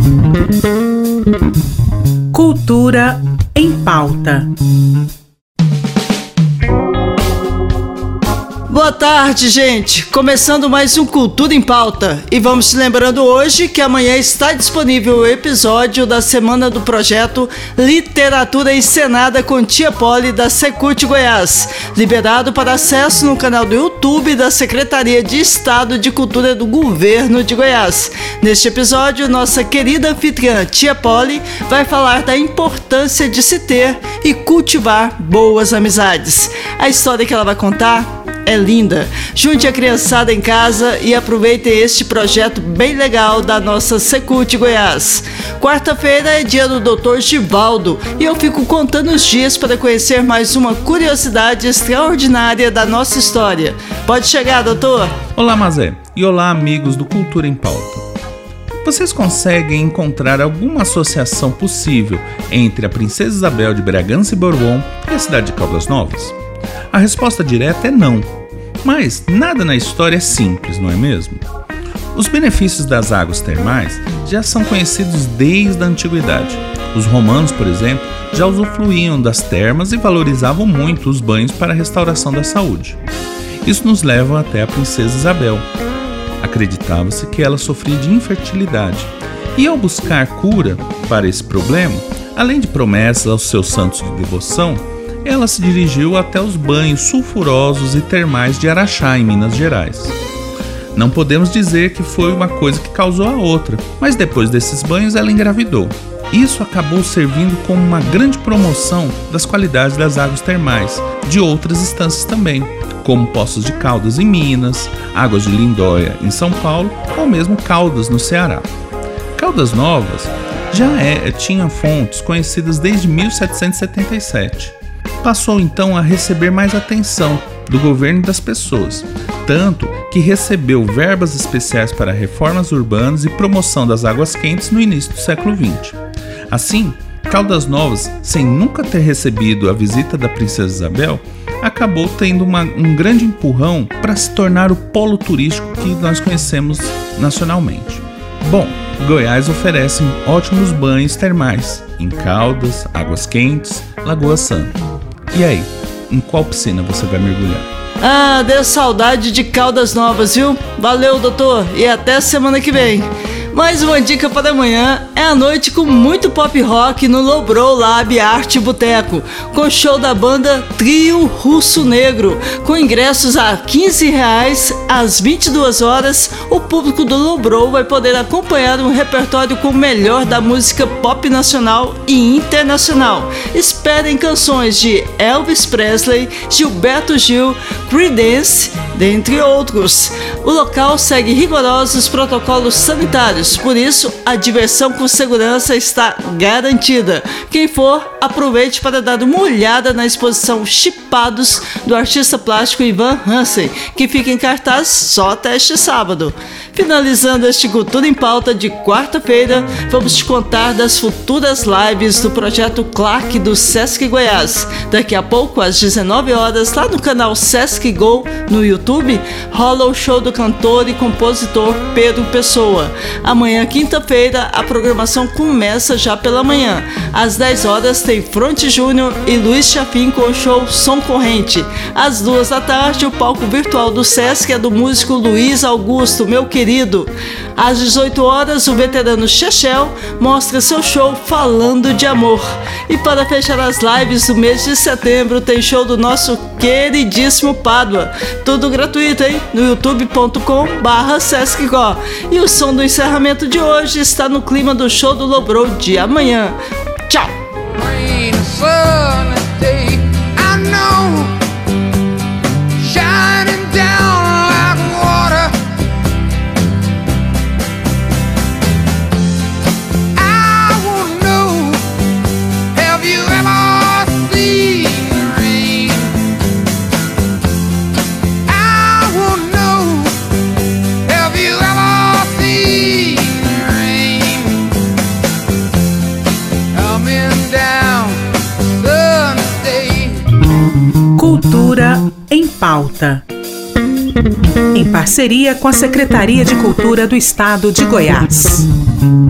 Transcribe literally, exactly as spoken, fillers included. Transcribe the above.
Cultura em Pauta. Boa tarde, gente! Começando mais um Cultura em Pauta. E vamos lembrando hoje que amanhã está disponível o episódio da semana do projeto Literatura Encenada com Tia Poli da Secult Goiás, liberado para acesso no canal do YouTube da Secretaria de Estado de Cultura do Governo de Goiás. Neste episódio, nossa querida anfitriã Tia Poli vai falar da importância de se ter e cultivar boas amizades. A história que ela vai contar é linda. Junte a criançada em casa e aproveitem este projeto bem legal da nossa Secult Goiás. Quarta-feira é dia do doutor Givaldo e eu fico contando os dias para conhecer mais uma curiosidade extraordinária da nossa história. Pode chegar, doutor? Olá, Mazé. E olá, amigos do Cultura em Pauta. Vocês conseguem encontrar alguma associação possível entre a Princesa Isabel de Bragança e Bourbon e a cidade de Caldas Novas? A resposta direta é não, mas nada na história é simples, não é mesmo? Os benefícios das águas termais já são conhecidos desde a antiguidade. Os romanos, por exemplo, já usufruíam das termas e valorizavam muito os banhos para a restauração da saúde. Isso nos leva até a Princesa Isabel. Acreditava-se que ela sofria de infertilidade e, ao buscar cura para esse problema, além de promessas aos seus santos de devoção, ela se dirigiu até os banhos sulfurosos e termais de Araxá, em Minas Gerais. Não podemos dizer que foi uma coisa que causou a outra, mas depois desses banhos ela engravidou. Isso acabou servindo como uma grande promoção das qualidades das águas termais, de outras instâncias também, como Poços de Caldas em Minas, Águas de Lindóia em São Paulo ou mesmo Caldas no Ceará. Caldas Novas já é, tinha fontes conhecidas desde mil setecentos e setenta e sete. Passou então a receber mais atenção do governo e das pessoas, tanto que recebeu verbas especiais para reformas urbanas e promoção das águas quentes no início do século vinte. Assim, Caldas Novas, sem nunca ter recebido a visita da Princesa Isabel, acabou tendo uma, um grande empurrão para se tornar o polo turístico que nós conhecemos nacionalmente. Bom, Goiás oferece ótimos banhos termais em Caldas, Águas Quentes, Lagoa Santa. E aí, em qual piscina você vai mergulhar? Ah, deu saudade de Caldas Novas, viu? Valeu, doutor, e até semana que vem. Mais uma dica para amanhã é a noite com muito pop rock no Lobrow Lab Arte Boteco, com show da banda Trio Russo Negro, com ingressos a quinze reais às vinte e duas horas. O público do Lobrow vai poder acompanhar um repertório com o melhor da música pop nacional e internacional. Esperem canções de Elvis Presley, Gilberto Gil, Creedence, dentre outros. O local segue rigorosos protocolos sanitários, por isso a diversão com segurança está garantida. Quem for, aproveite para dar uma olhada na exposição Chipados do artista plástico Ivan Hansen, que fica em cartaz só até este sábado. Finalizando este Cultura em Pauta de quarta-feira, vamos te contar das futuras lives do projeto Clark do Sesc Goiás. Daqui a pouco, às dezenove horas, lá no canal Sesc Go no YouTube, rola o show do cantor e compositor Pedro Pessoa. Amanhã, quinta-feira, a programação começa já pela manhã. Às dez horas tem Fronte Júnior e Luiz Chafim com o show Som Corrente. Às duas da tarde, o palco virtual do Sesc é do músico Luiz Augusto, meu querido. Às dezoito horas, o veterano Chechel mostra seu show Falando de Amor. E para fechar as lives do mês de setembro, tem show do nosso queridíssimo Pádua. Tudo gratuito, hein? No youtube ponto com barra Sesc Go. E o som do encerramento de hoje está no clima do show do Lobrow de amanhã. Tchau! Cultura em Pauta, em parceria com a Secretaria de Cultura do Estado de Goiás.